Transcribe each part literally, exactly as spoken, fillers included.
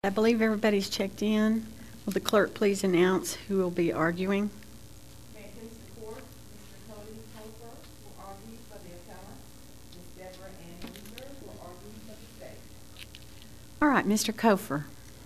I believe everybody's checked in. Will the clerk please announce who will be arguing? May it please the court, Mister Cody Cofer will argue for the appellant. Miz Deborah Ann Luther will argue for the state. All right, Mister Cofer.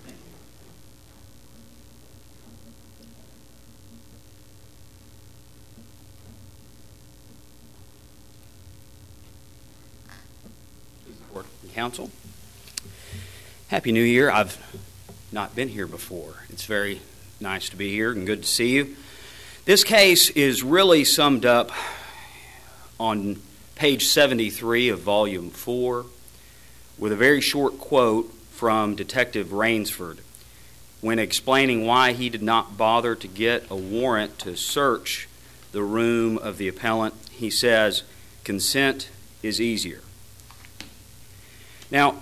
Court and counsel. Happy New Year. I've not been here before. It's very nice to be here and good to see you. This case is really summed up on page seventy-three of volume four with a very short quote from Detective Rainsford when explaining why he did not bother to get a warrant to search the room of the appellant. He says, "Consent is easier." Now,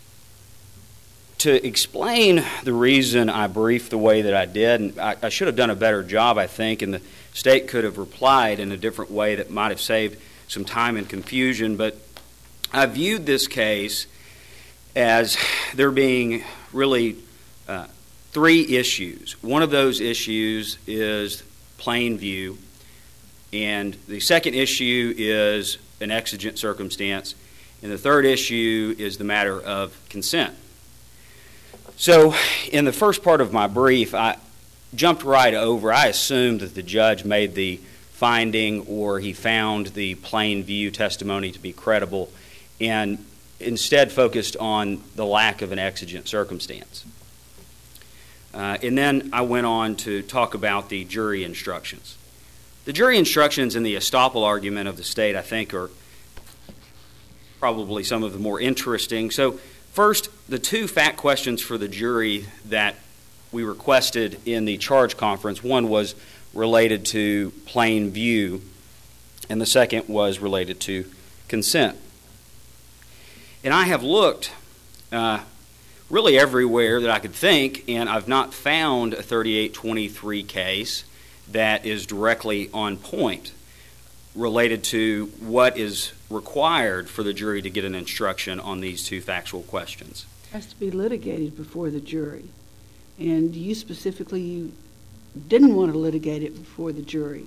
to explain the reason I briefed the way that I did, and I, I should have done a better job, I think, and the state could have replied in a different way that might have saved some time and confusion, but I viewed this case as there being really uh, three issues. One of those issues is plain view, and the second issue is an exigent circumstance, and the third issue is the matter of consent. So in the first part of my brief, I jumped right over. I assumed that the judge made the finding or he found the plain view testimony to be credible and instead focused on the lack of an exigent circumstance. Uh, and then I went on to talk about the jury instructions. The jury instructions in the estoppel argument of the state, I think, are probably some of the more interesting. So first, the two fact questions for the jury that we requested in the charge conference, one was related to plain view, and the second was related to consent. And I have looked uh, really everywhere that I could think, and I've not found a thirty-eight twenty-three case that is directly on point related to what is required for the jury to get an instruction on these two factual questions. It has to be litigated before the jury. And you specifically you didn't want to litigate it before the jury.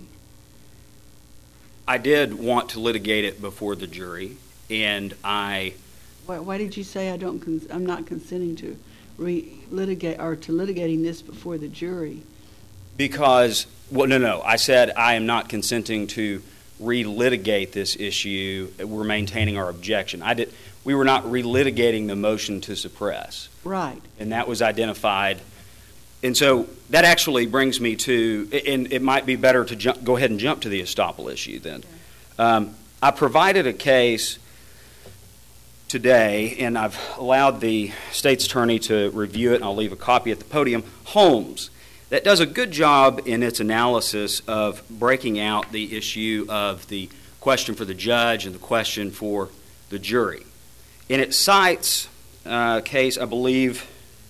I did want to litigate it before the jury, and I... Why, why did you say I don't? Cons- I'm not consenting to re-litigate or to litigating this before the jury? Because, well, no, no. I said I am not consenting to relitigate this issue. We're maintaining our objection. I did. We were not relitigating the motion to suppress. Right. And that was identified. And so that actually brings me to, and it might be better to jump, go ahead and jump to the estoppel issue then. Okay. Um, I provided a case today, and I've allowed the state's attorney to review it, and I'll leave a copy at the podium. Holmes. That does a good job in its analysis of breaking out the issue of the question for the judge and the question for the jury. And it cites a case, I believe,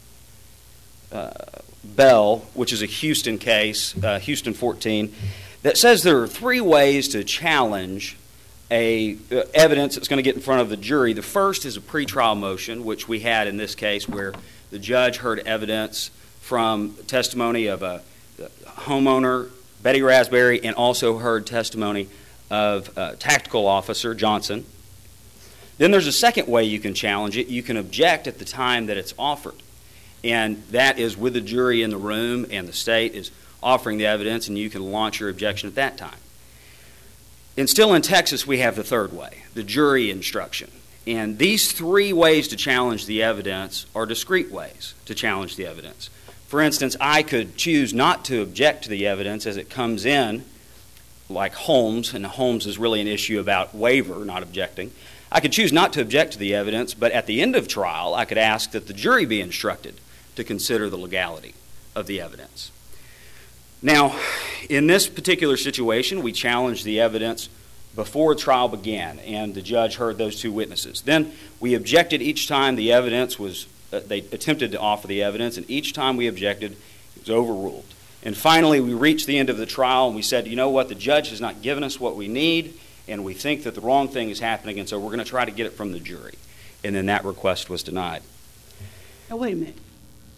uh, Bell, which is a Houston case, uh, Houston fourteen, that says there are three ways to challenge a uh, evidence that's going to get in front of the jury. The first is a pretrial motion, which we had in this case where the judge heard evidence from testimony of a homeowner, Betty Raspberry, and also heard testimony of a tactical officer, Johnson. Then there's a second way you can challenge it. You can object at the time that it's offered. And that is with the jury in the room and the state is offering the evidence, and you can launch your objection at that time. And still in Texas, we have the third way, the jury instruction. And these three ways to challenge the evidence are discrete ways to challenge the evidence. For instance, I could choose not to object to the evidence as it comes in, like Holmes, and Holmes is really an issue about waiver, not objecting. I could choose not to object to the evidence, but at the end of trial, I could ask that the jury be instructed to consider the legality of the evidence. Now, in this particular situation, we challenged the evidence before trial began, and the judge heard those two witnesses. Then we objected each time the evidence was Uh, they attempted to offer the evidence, and each time we objected, it was overruled. And finally, we reached the end of the trial, and we said, you know what, the judge has not given us what we need, and we think that the wrong thing is happening, and so we're going to try to get it from the jury. And then that request was denied. Now, wait a minute.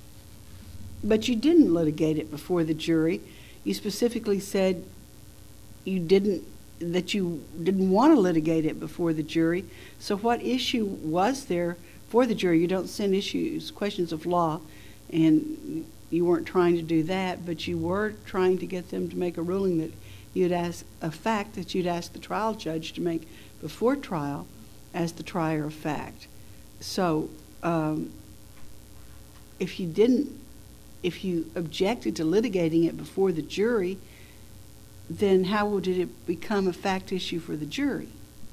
But you didn't litigate it before the jury. You specifically said you didn't, that you didn't want to litigate it before the jury. So what issue was there for the jury? You don't send issues, questions of law, and you weren't trying to do that, but you were trying to get them to make a ruling that you'd ask, a fact that you'd ask the trial judge to make before trial as the trier of fact. So um, if you didn't, if you objected to litigating it before the jury, then how did it become a fact issue for the jury?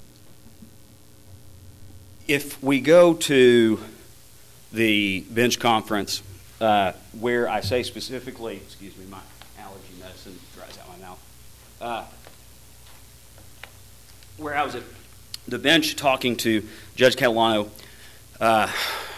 If we go to the bench conference, uh, where I say specifically, excuse me, my allergy medicine dries out my mouth, uh, where I was at the bench talking to Judge Catalano, uh,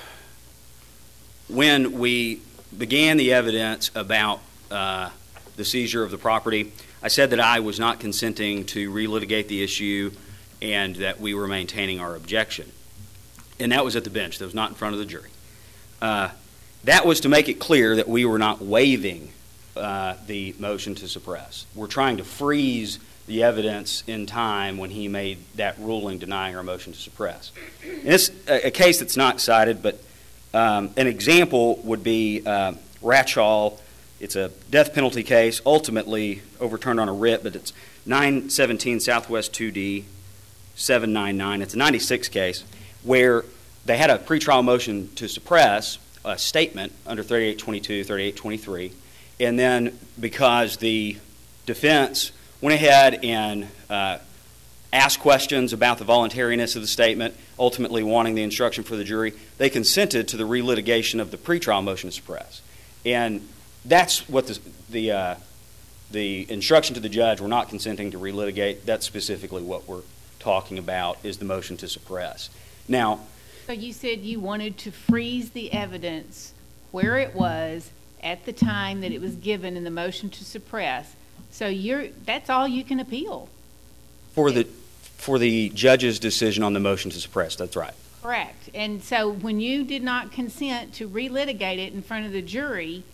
when we began the evidence about uh, the seizure of the property, I said that I was not consenting to relitigate the issue and that we were maintaining our objection. And that was at the bench. That was not in front of the jury. Uh, that was to make it clear that we were not waiving uh, the motion to suppress. We're trying to freeze the evidence in time when he made that ruling denying our motion to suppress. And it's a, a case that's not cited, but um, an example would be uh, Ratchall. It's a death penalty case, ultimately overturned on a writ, but it's nine seventeen Southwest two D seven ninety-nine. It's a ninety-six case where they had a pretrial motion to suppress a statement under thirty-eight twenty-two, thirty-eight twenty-three, and then because the defense went ahead and uh, asked questions about the voluntariness of the statement, ultimately wanting the instruction for the jury, they consented to the relitigation of the pretrial motion to suppress. And that's what the the, uh, the instruction to the judge, we're not consenting to relitigate. That's specifically what we're talking about, is the motion to suppress. Now, so you said you wanted to freeze the evidence where it was at the time that it was given in the motion to suppress. So you're that's all you can appeal. For the for the judge's decision on the motion to suppress, that's right. Correct. And so when you did not consent to relitigate it in front of the jury,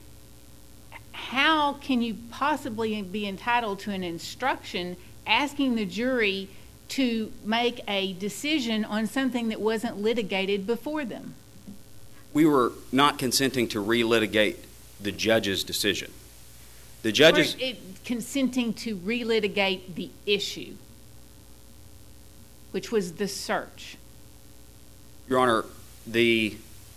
how can you possibly be entitled to an instruction asking the jury to make a decision on something that wasn't litigated before them? We were not consenting to relitigate the judge's decision. The judge's Or it, consenting to relitigate the issue, which was the search. Your Honor, the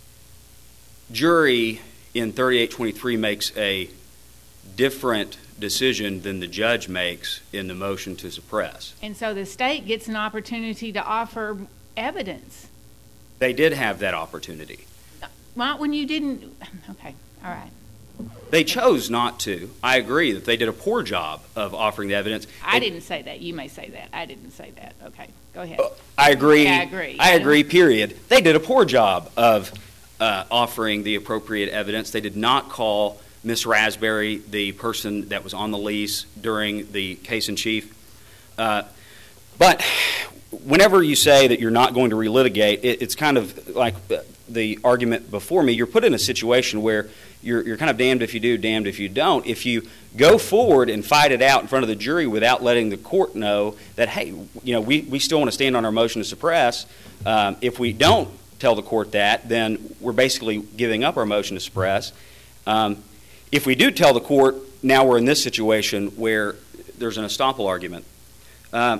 jury in thirty-eight twenty-three makes a different decision than the judge makes in the motion to suppress. And so the state gets an opportunity to offer evidence. They did have that opportunity. Not when you didn't. Okay, all right. They chose not to. I agree that they did a poor job of offering the evidence. I They- didn't say that. You may say that. I didn't say that. Okay, go ahead. I agree. Yeah, I agree. I agree, period. They did a poor job of uh, offering the appropriate evidence. They did not call Miss Raspberry, the person that was on the lease during the case in chief. Uh, but whenever you say that you're not going to relitigate, it, it's kind of like the argument before me. You're put in a situation where you're, you're kind of damned if you do, damned if you don't. If you go forward and fight it out in front of the jury without letting the court know that, hey, you know, we, we still want to stand on our motion to suppress, um, if we don't tell the court that, then we're basically giving up our motion to suppress. Um, If we do tell the court, now we're in this situation where there's an estoppel argument. Uh,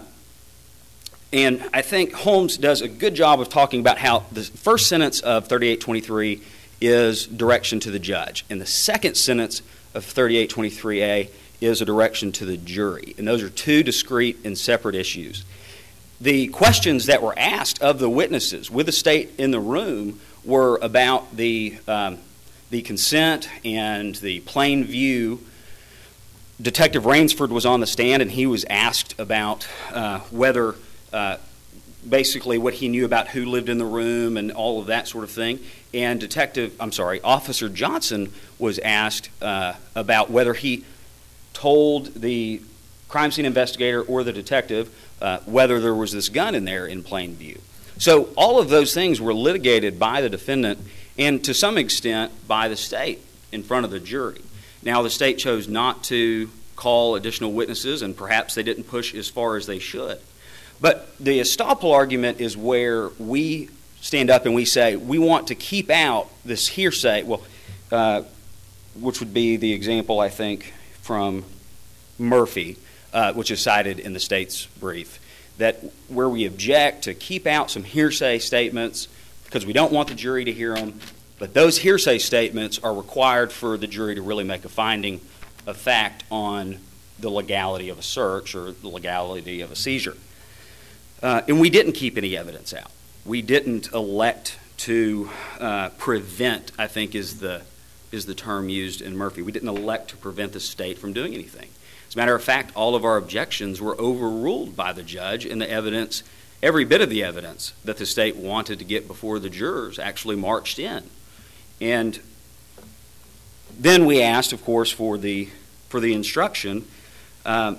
and I think Holmes does a good job of talking about how the first sentence of thirty-eight twenty-three is direction to the judge, and the second sentence of thirty-eight twenty-three A is a direction to the jury. And those are two discrete and separate issues. The questions that were asked of the witnesses with the state in the room were about the um, the consent and the plain view. Detective Rainsford was on the stand, and he was asked about uh, whether, uh, basically what he knew about who lived in the room and all of that sort of thing. And Detective, I'm sorry, Officer Johnson was asked uh, about whether he told the crime scene investigator or the detective uh, whether there was this gun in there in plain view. So all of those things were litigated by the defendant and to some extent by the state. in front of the jury. Now, the state chose not to call additional witnesses, and perhaps they didn't push as far as they should. But the estoppel argument is where we stand up and we say we want to keep out this hearsay, well, uh, which would be the example, I think, from Murphy, uh, which is cited in the state's brief, that where we object to keep out some hearsay statements because we don't want the jury to hear them, but those hearsay statements are required for the jury to really make a finding of fact on the legality of a search or the legality of a seizure. Uh, and we didn't keep any evidence out. We didn't elect to uh, prevent, I think is the is the term used in Murphy. We didn't elect to prevent the state from doing anything. As a matter of fact, all of our objections were overruled by the judge, and the evidence, every bit of the evidence that the state wanted to get before the jurors actually marched in. And then we asked, of course, for the for the instruction. Um,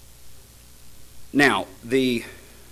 now, the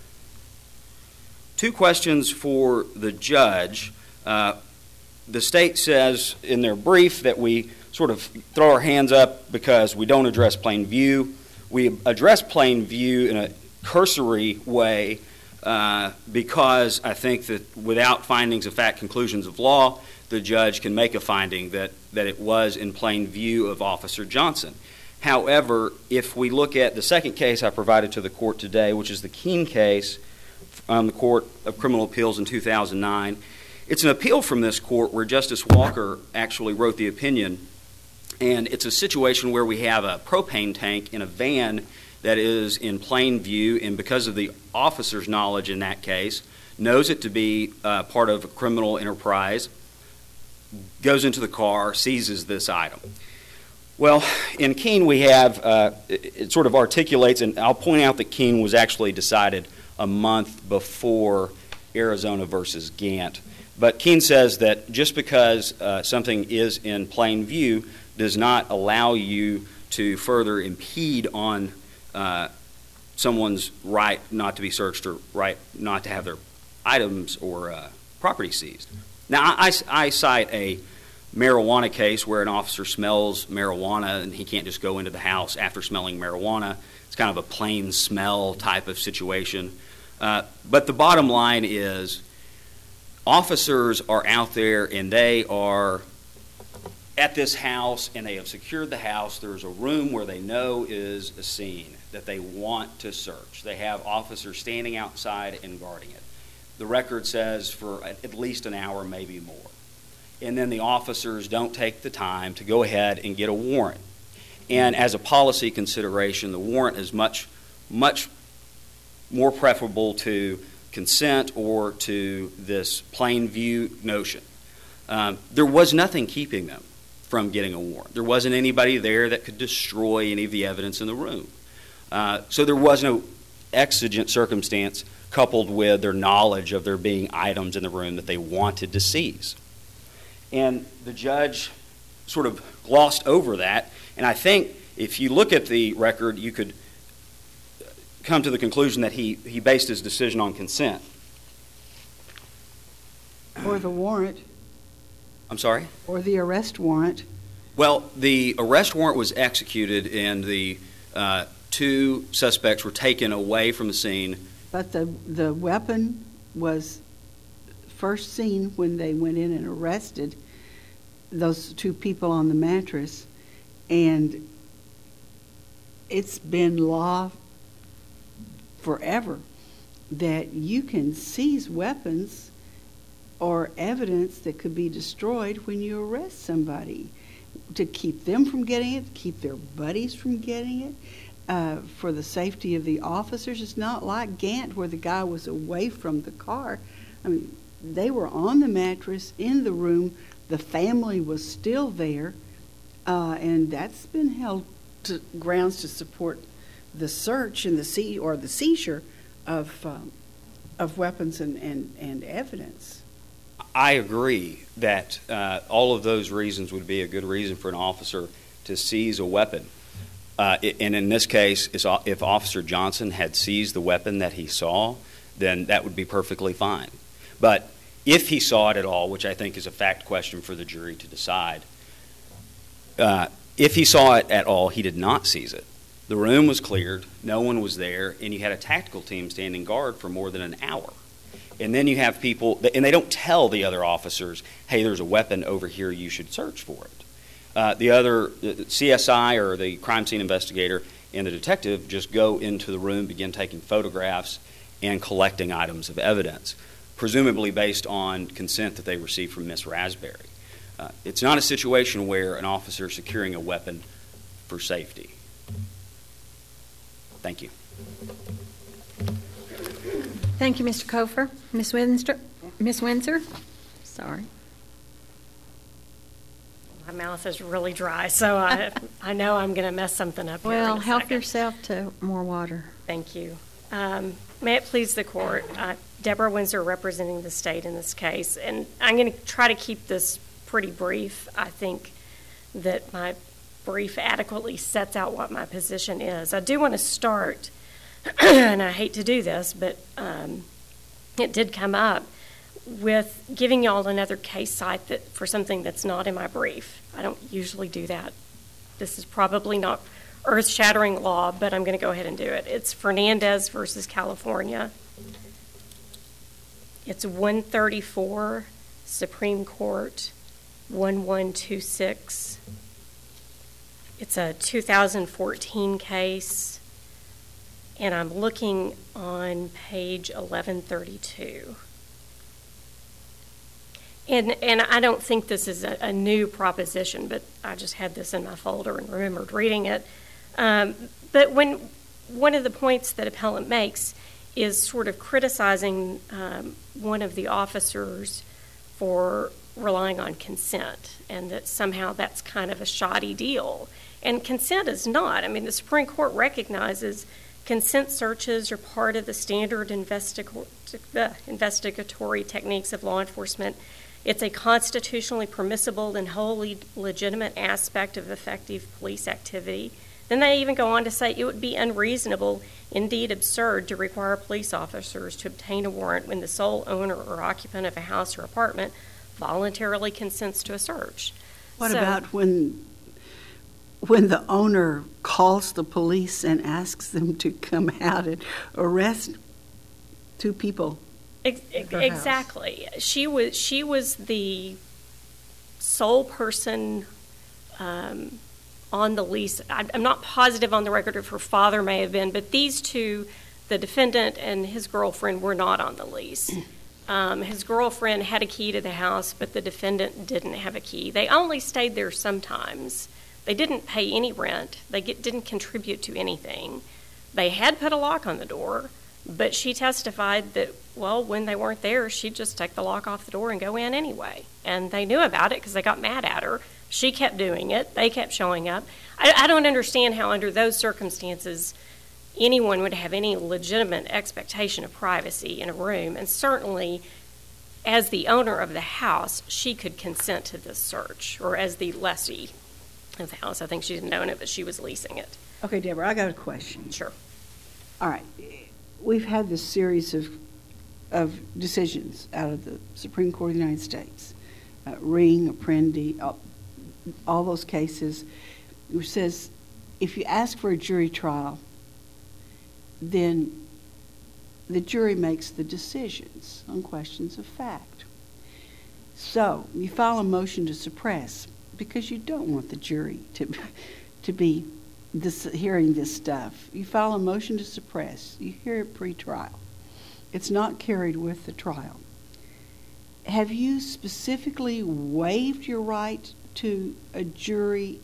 two questions for the judge. Uh, the state says in their brief that we sort of throw our hands up because we don't address plain view. We address plain view in a cursory way uh, because I think that without findings of fact, conclusions of law, the judge can make a finding that, that it was in plain view of Officer Johnson. However, if we look at the second case I provided to the court today, which is the Keene case from the Court of Criminal Appeals in two thousand nine, it's an appeal from this court where Justice Walker actually wrote the opinion, and it's a situation where we have a propane tank in a van that is in plain view, and because of the officer's knowledge in that case, knows it to be uh, part of a criminal enterprise, goes into the car, seizes this item. Well, in Keene we have, uh, it, it sort of articulates, and I'll point out that Keene was actually decided a month before Arizona versus Gant. But Keene says that just because uh, something is in plain view does not allow you to further impede on uh, someone's right not to be searched or right not to have their items or uh, property seized. Now, I, I cite a marijuana case where an officer smells marijuana and he can't just go into the house after smelling marijuana. It's kind of a plain smell type of situation. Uh, but the bottom line is officers are out there and they are at this house and they have secured the house. There's a room where they know is a scene that they want to search. They have officers standing outside and guarding it. The record says for at least an hour, maybe more. And then the officers don't take the time to go ahead and get a warrant. And as a policy consideration, the warrant is much, much more preferable to consent or to this plain view notion. Um, there was nothing keeping them from getting a warrant. There wasn't anybody there that could destroy any of the evidence in the room. Uh, so there was no exigent circumstance coupled with their knowledge of there being items in the room that they wanted to seize. And the judge sort of glossed over that. And I think if you look at the record, you could come to the conclusion that he, he based his decision on consent. Or the warrant. I'm sorry? Or the arrest warrant. Well, the arrest warrant was executed and the uh, two suspects were taken away from the scene. But the, the weapon was first seen when they went in and arrested those two people on the mattress. And it's been law forever that you can seize weapons or evidence that could be destroyed when you arrest somebody to keep them from getting it, keep their buddies from getting it, uh, for the safety of the officers. It's not like Gant where the guy was away from the car. I mean, they were on the mattress in the room. The family was still there, uh, and that's been held to grounds to support the search and the see or the seizure of um, of weapons and, and, and evidence. I agree that uh, all of those reasons would be a good reason for an officer to seize a weapon. Uh, and in this case, if Officer Johnson had seized the weapon that he saw, then that would be perfectly fine. But if he saw it at all, which I think is a fact question for the jury to decide, Uh, if he saw it at all, he did not seize it. The room was cleared, no one was there, and you had a tactical team standing guard for more than an hour. And then you have people, and they don't tell the other officers, hey, there's a weapon over here, you should search for it. Uh, the other the C S I or the crime scene investigator and the detective just go into the room, begin taking photographs and collecting items of evidence, presumably based on consent that they received from Miss Raspberry. Uh, it's not a situation where an officer is securing a weapon for safety. Thank you. Thank you, Mister Kofer. Miss Windsor? Miss Windsor? Sorry. My mouth is really dry, so I I know I'm going to mess something up here Well, in a help second. yourself to more water. Thank you. Um, may it please the court, uh, Deborah Windsor representing the state in this case, and I'm going to try to keep this pretty brief. I think that my brief adequately sets out what my position is. I do want to start, and I hate to do this, but um, it did come up, with giving y'all another case cite that for something that's not in my brief. I don't usually do that. This is probably not earth-shattering law, but I'm going to go ahead and do it. It's Fernandez versus California. It's one thirty-four Supreme Court one one two six. It's a two thousand fourteen case, and I'm looking on page eleven thirty-two. And and I don't think this is a, a new proposition, but I just had this in my folder and remembered reading it. Um, but when one of the points that appellant makes is sort of criticizing um, one of the officers for relying on consent, and that somehow that's kind of a shoddy deal. And consent is not. I mean, the Supreme Court recognizes consent searches are part of the standard investiga- uh, investigatory techniques of law enforcement. It's a constitutionally permissible and wholly legitimate aspect of effective police activity. Then they even go on to say it would be unreasonable, indeed absurd, to require police officers to obtain a warrant when the sole owner or occupant of a house or apartment voluntarily consents to a search. What So- about when when the owner calls the police and asks them to come out and arrest two people? Ex- at her Exactly. She was she was the sole person um, on the lease. I, I'm not positive on the record if her father may have been, but these two, the defendant and his girlfriend, were not on the lease. Um, his girlfriend had a key to the house, but the defendant didn't have a key. They only stayed there sometimes. They didn't pay any rent. They get, didn't contribute to anything. They had put a lock on the door, but she testified that, well, when they weren't there, she'd just take the lock off the door and go in anyway. And they knew about it because they got mad at her. She kept doing it. They kept showing up. I, I don't understand how, under those circumstances, anyone would have any legitimate expectation of privacy in a room. And certainly, as the owner of the house, she could consent to this search, or as the lessee of the house. I think she didn't own it, but she was leasing it. Okay, Deborah, I got a question. Sure. All right. We've had this series of of decisions out of the Supreme Court of the United States, uh, Ring, Apprendi, all, all those cases, which says if you ask for a jury trial, then the jury makes the decisions on questions of fact. So you file a motion to suppress because you don't want the jury to to be this, hearing this stuff. You file a motion to suppress. You hear it pre-trial. It's not carried with the trial. Have you specifically waived your right to a jury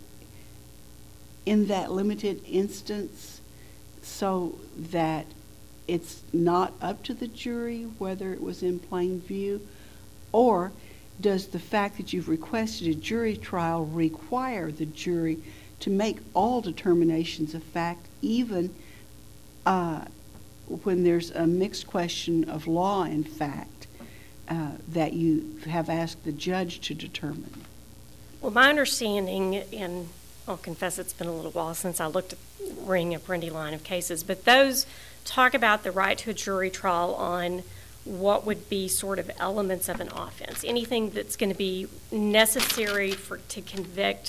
in that limited instance so that it's not up to the jury whether it was in plain view? Or does the fact that you've requested a jury trial require the jury to make all determinations of fact, even uh, when there's a mixed question of law and fact uh, that you have asked the judge to determine? Well, my understanding, and I'll confess it's been a little while since I looked at Ring, Apprendi line of cases, but those talk about the right to a jury trial on what would be sort of elements of an offense, anything that's going to be necessary for to convict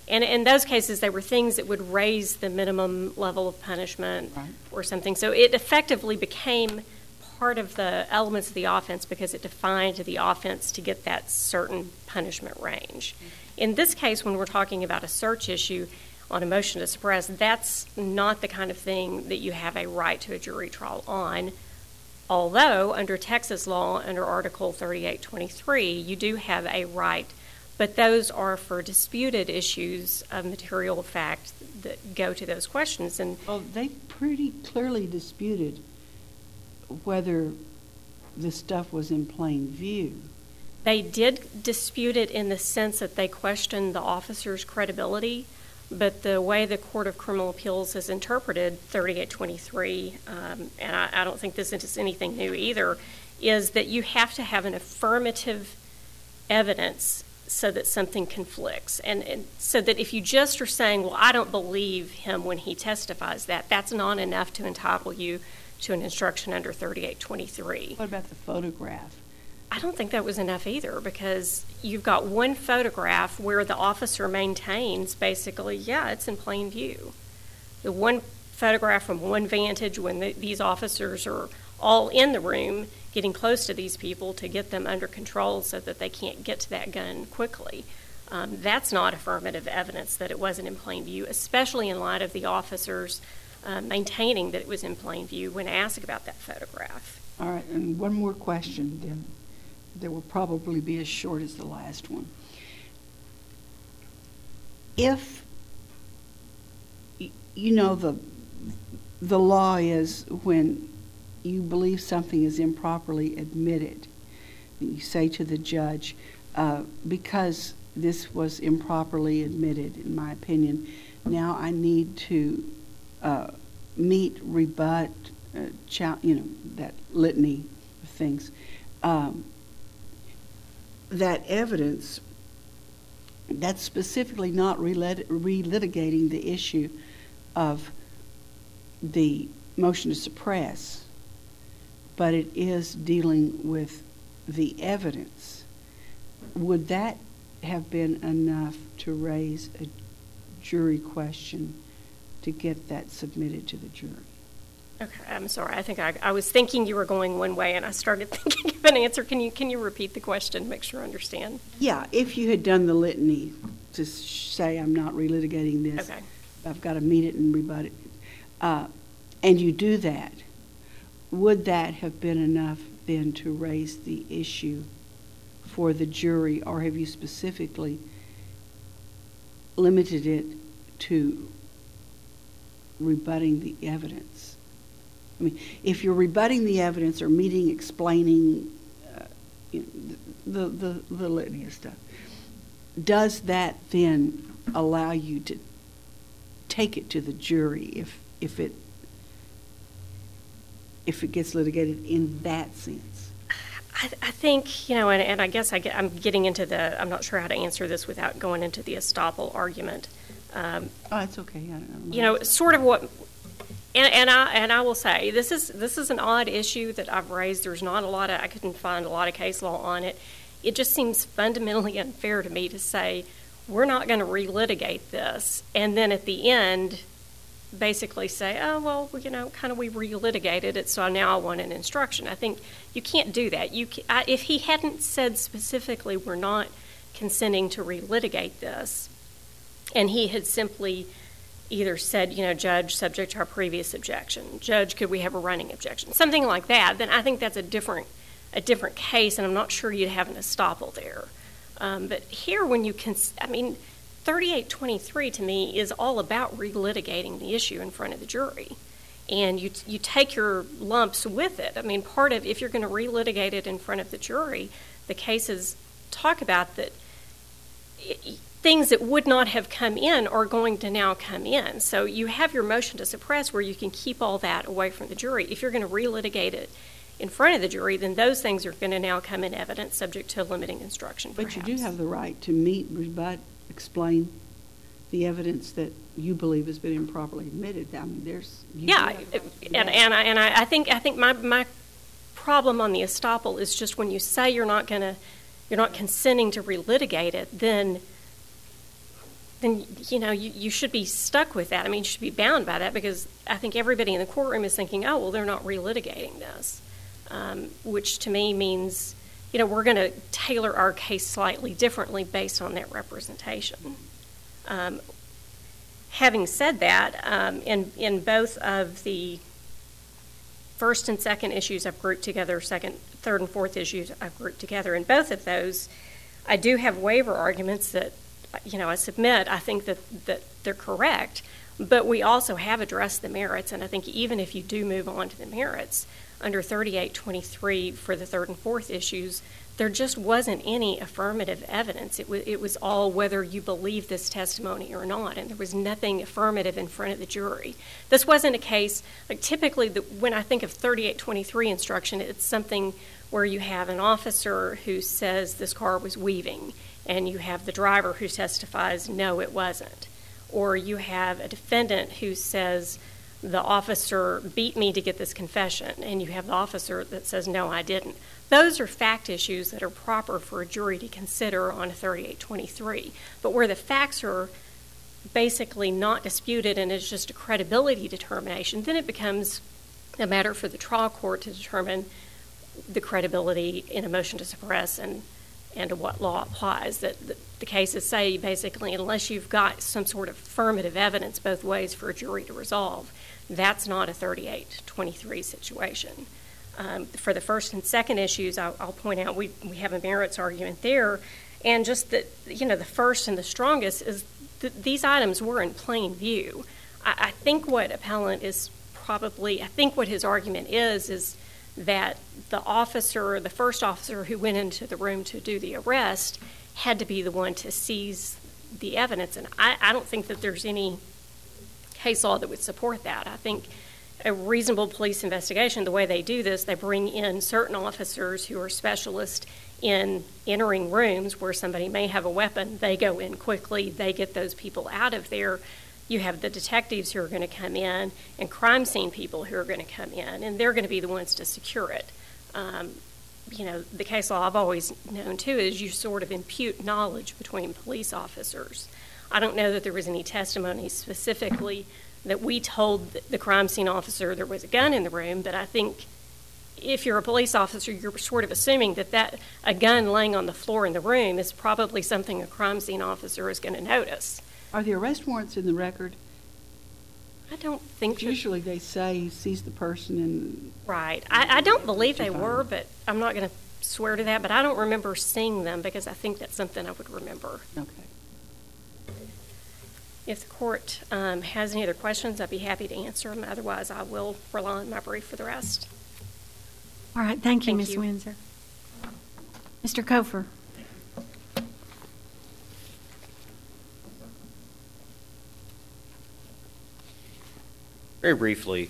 And in those cases, they were things that would raise the minimum level of punishment Right. or something. So it effectively became part of the elements of the offense because it defined the offense to get that certain punishment range. In this case, when we're talking about a search issue on a motion to suppress, that's not the kind of thing that you have a right to a jury trial on. Although, under Texas law, under Article thirty-eight twenty-three, you do have a right, but those are for disputed issues of material fact that go to those questions. And Well, they pretty clearly disputed whether the stuff was in plain view. they did dispute it in the sense that they questioned the officer's credibility, but the way the Court of Criminal Appeals has interpreted thirty-eight twenty-three, um, and I, I don't think this is anything new either, is that you have to have an affirmative evidence so that something conflicts. And, and so that if you just are saying, well, I don't believe him when he testifies that, that's not enough to entitle you to an instruction under thirty-eight twenty-three. What about the photograph? I don't think that was enough either, because you've got one photograph where the officer maintains basically, yeah, it's in plain view. The one photograph from one vantage when the, these officers are all in the room getting close to these people to get them under control so that they can't get to that gun quickly. Um, that's not affirmative evidence that it wasn't in plain view, especially in light of the officers uh, maintaining that it was in plain view when asked about that photograph. All right, and one more question, then. That will probably be as short as the last one. If, y- you know, the, the law is when you believe something is improperly admitted, you say to the judge, uh, because this was improperly admitted, in my opinion, now I need to uh, meet, rebut, uh, chal- you know, that litany of things. Um, that evidence, that's specifically not relit- relitigating the issue of the motion to suppress, but it is dealing with the evidence. Would that have been enough to raise a jury question to get that submitted to the jury? Okay, I'm sorry. I think I, I was thinking you were going one way, and I started thinking of an answer. Can you can you repeat the question, make sure I understand? Yeah, if you had done the litany to say, I'm not relitigating this, Okay. I've got to meet it and rebut it, uh, and you do that, would that have been enough then to raise the issue for the jury, or have you specifically limited it to rebutting the evidence? I mean, if you're rebutting the evidence or meeting, explaining uh, you know, the, the, the litany of stuff, does that then allow you to take it to the jury if if it if it gets litigated in that sense? I, I think, you know, and, and I guess I get, I'm getting into the, I'm not sure how to answer this without going into the estoppel argument. Um, Oh, it's okay. I don't know. you know, sort of what, and, and I and I will say this is this is an odd issue that I've raised. There's not a lot of, I couldn't find a lot of case law on it. It just seems fundamentally unfair to me to say we're not going to relitigate this, and then at the end, basically say, oh well, you know, kind of we relitigated it, so now I want an instruction. I think you can't do that. You can, I, if he hadn't said specifically we're not consenting to relitigate this, and he had simply either said, you know, Judge, subject to our previous objection, Judge, could we have a running objection, something like that, then I think that's a different a different case, and I'm not sure you'd have an estoppel there. Um, but here, when you can, I mean, thirty-eight twenty-three to me is all about relitigating the issue in front of the jury, and you you take your lumps with it. I mean, part of, if you're going to relitigate it in front of the jury, the cases talk about that it, things that would not have come in are going to now come in. So you have your motion to suppress where you can keep all that away from the jury. If you're going to relitigate it in front of the jury, then those things are going to now come in evidence subject to limiting instruction, But you do perhaps. have the right to meet, rebut, explain the evidence that you believe has been improperly admitted. I mean, there's you do Yeah, have the right to do and, that. and, I, and I, I think I think my, my problem on the estoppel is just when you say you're not going to, you're not consenting to relitigate it, then then, you know, you, you should be stuck with that. I mean, you should be bound by that, because I think everybody in the courtroom is thinking, oh, well, they're not relitigating this, um, which to me means, you know, we're going to tailor our case slightly differently based on that representation. Um, having said that, um, in, in both of the first and second issues I've grouped together, second, third and fourth issues I've grouped together, in both of those, I do have waiver arguments that, you know, I submit, I think that, that they're correct, but we also have addressed the merits, and I think even if you do move on to the merits, under thirty-eight twenty-three for the third and fourth issues, there just wasn't any affirmative evidence. It, w- it was all whether you believe this testimony or not, and there was nothing affirmative in front of the jury. This wasn't a case, like typically the, when I think of thirty-eight twenty-three instruction, it's something where you have an officer who says this car was weaving, and you have the driver who testifies, no, it wasn't. Or you have a defendant who says, the officer beat me to get this confession, and you have the officer that says, no, I didn't. Those are fact issues that are proper for a jury to consider on a thirty-eight twenty-three. But where the facts are basically not disputed and it's just a credibility determination, then it becomes a matter for the trial court to determine the credibility in a motion to suppress and and to what law applies. That the, the cases say basically unless you've got some sort of affirmative evidence both ways for a jury to resolve, that's not a thirty-eight twenty-three situation. Um, for the first and second issues, I'll, I'll point out we, we have a merits argument there, and just that, you know, the first and the strongest is th- these items were in plain view. I, I think what appellant is probably, I think what his argument is, is that the officer, the first officer who went into the room to do the arrest had to be the one to seize the evidence. And I, I don't think that there's any case law that would support that. I think a reasonable police investigation, the way they do this, they bring in certain officers who are specialists in entering rooms where somebody may have a weapon. They go in quickly. They get those people out of there. You have the detectives who are going to come in and crime scene people who are going to come in, and they're going to be the ones to secure it. Um, you know, the case law I've always known, too, is you sort of impute knowledge between police officers. I don't know that there was any testimony specifically that we told the crime scene officer there was a gun in the room, but I think if you're a police officer, you're sort of assuming that, that a gun laying on the floor in the room is probably something a crime scene officer is going to notice. Are the arrest warrants in the record? I don't think that, Usually they say he sees the person and... Right. I, I don't believe they were, but I'm not going to swear to that, but I don't remember seeing them because I think that's something I would remember. Okay. If the court um, has any other questions, I'd be happy to answer them. Otherwise, I will rely on my brief for the rest. All right, thank you, Thank Miz you. Windsor. Mister Kofer. Very briefly,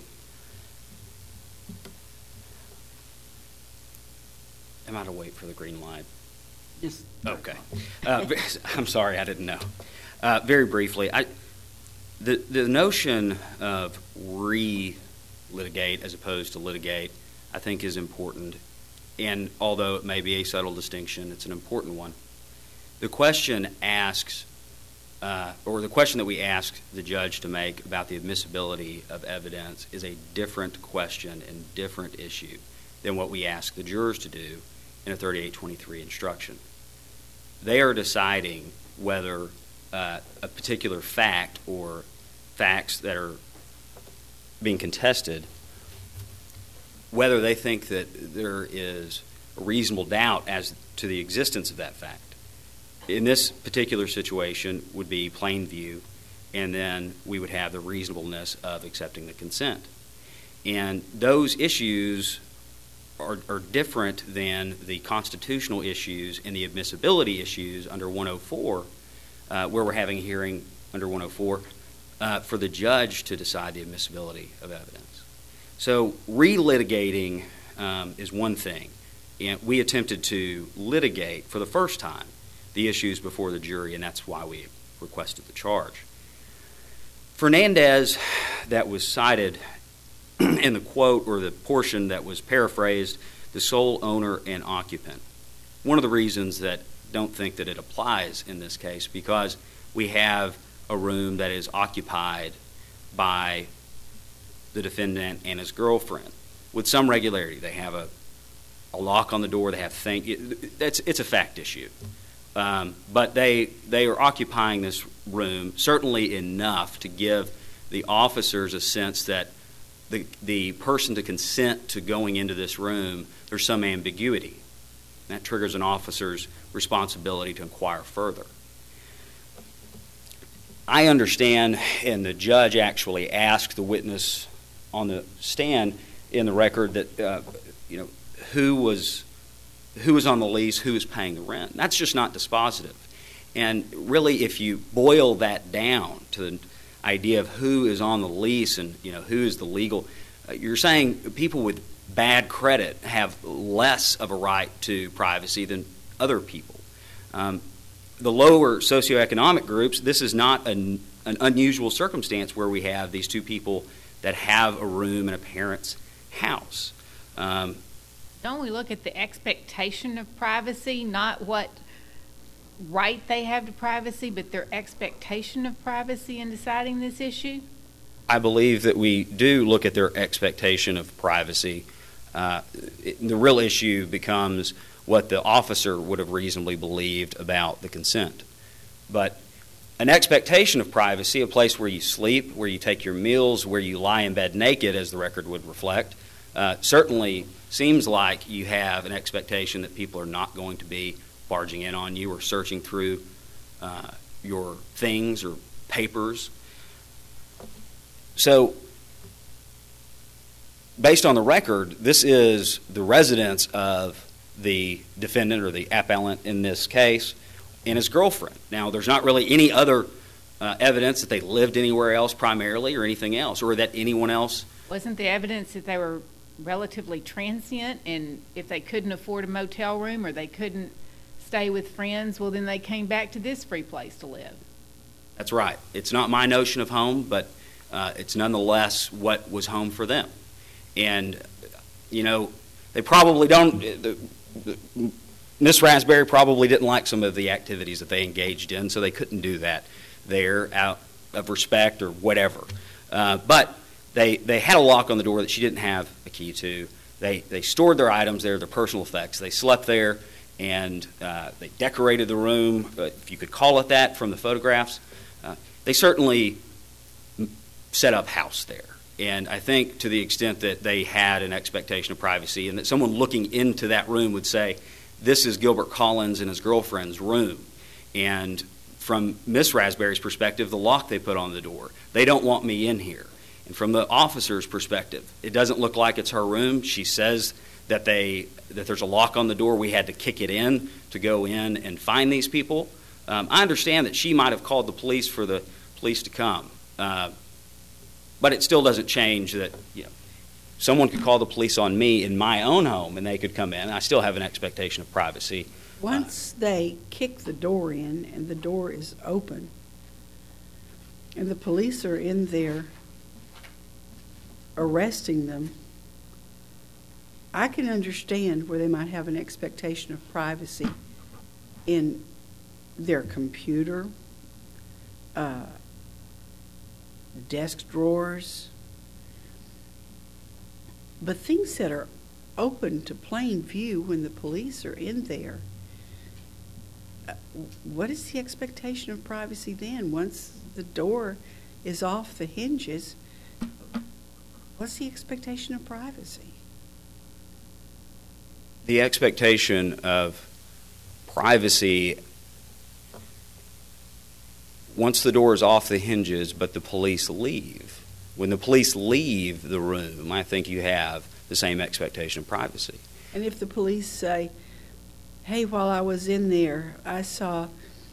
am I to wait for the green light? Just Okay. Uh, I'm sorry, I didn't know. Uh, very briefly, I, the the notion of re-litigate as opposed to litigate, I think, is important. And although it may be a subtle distinction, it's an important one. The question asks, uh, or the question that we ask the judge to make about the admissibility of evidence is a different question and different issue than what we ask the jurors to do in a thirty-eight twenty-three instruction. They are deciding whether uh, a particular fact or facts that are being contested, whether they think that there is a reasonable doubt as to the existence of that fact. In this particular situation would be plain view, and then we would have the reasonableness of accepting the consent. And those issues are, are different than the constitutional issues and the admissibility issues under one oh four, uh, where we're having a hearing under one oh four uh, for the judge to decide the admissibility of evidence. So relitigating um, is one thing, and we attempted to litigate for the first time the issues before the jury, and that's why we requested the charge. Fernandez, that was cited in the quote or the portion that was paraphrased, the sole owner and occupant. One of the reasons that don't think that it applies in this case, because we have a room that is occupied by the defendant and his girlfriend with some regularity. They have a, a lock on the door. They have things. It, it's, it's a fact issue. Um, but they, they are occupying this room certainly enough to give the officers a sense that the, the person to consent to going into this room, there's some ambiguity. That triggers an officer's responsibility to inquire further. I understand, and the judge actually asked the witness on the stand in the record that, uh, you know, who was who was on the lease, who was paying the rent. That's just not dispositive. And really, if you boil that down to the idea of who is on the lease and, you know, who is the legal, uh, you're saying people with bad credit have less of a right to privacy than other people. Um, the lower socioeconomic groups, this is not an, an unusual circumstance where we have these two people that have a room in a parent's house. Um, Don't we look at the expectation of privacy, not what right they have to privacy, but their expectation of privacy in deciding this issue? I believe that we do look at their expectation of privacy. Uh, it, the real issue becomes what the officer would have reasonably believed about the consent. But an expectation of privacy, a place where you sleep, where you take your meals, where you lie in bed naked, as the record would reflect, uh, certainly seems like you have an expectation that people are not going to be barging in on you or searching through uh, your things or papers. So, based on the record, this is the residence of the defendant or the appellant in this case and his girlfriend. Now, there's not really any other uh, evidence that they lived anywhere else primarily or anything else, or that anyone else. Wasn't the evidence that they were relatively transient, and if they couldn't afford a motel room or they couldn't stay with friends, well, then they came back to this free place to live? That's right. It's not my notion of home, but uh, it's nonetheless what was home for them. And, you know, they probably don't, the, the, Miss Raspberry probably didn't like some of the activities that they engaged in, so they couldn't do that there out of respect or whatever. Uh, but they they had a lock on the door that she didn't have a key to. They they stored their items there, their personal effects. They slept there, and uh, they decorated the room, uh, if you could call it that, from the photographs. Uh, they certainly set up house there. And I think to the extent that they had an expectation of privacy and that someone looking into that room would say, this is Gilbert Collins and his girlfriend's room. And from Miss Raspberry's perspective, the lock they put on the door, they don't want me in here. And from the officer's perspective, it doesn't look like it's her room. She says that they that there's a lock on the door. We had to kick it in to go in and find these people. Um, I understand that she might have called the police for the police to come. Uh, But it still doesn't change that, you know, someone could call the police on me in my own home and they could come in. I still have an expectation of privacy. Once uh, they kick the door in and the door is open and the police are in there arresting them, I can understand where they might have an expectation of privacy in their computer, uh, desk drawers, but things that are open to plain view when the police are in there, uh, what is the expectation of privacy then? Once the door is off the hinges, what's the expectation of privacy? The expectation of privacy, once the door is off the hinges but the police leave, when the police leave the room, I think you have the same expectation of privacy. And if the police say, hey, while I was in there, I saw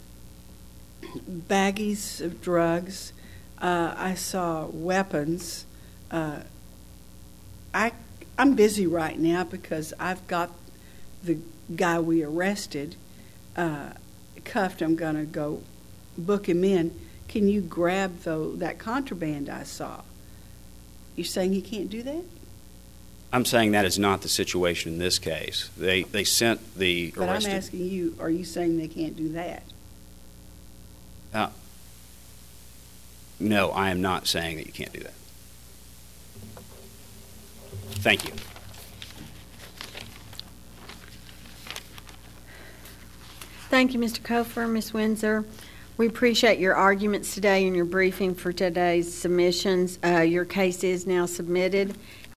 baggies of drugs, uh, I saw weapons, uh, I, I'm busy right now because I've got the guy we arrested uh, cuffed. I'm going to go book him in. Can you grab the, that contraband I saw? You're saying he can't do that? I'm saying that is not the situation in this case. They they sent the But arrested. I'm asking you, are you saying they can't do that? Uh, no, I am not saying that you can't do that. Thank you. Thank you, Mister Kofer, Miz Windsor. We appreciate your arguments today and your briefing for today's submissions. Uh, your case is now submitted,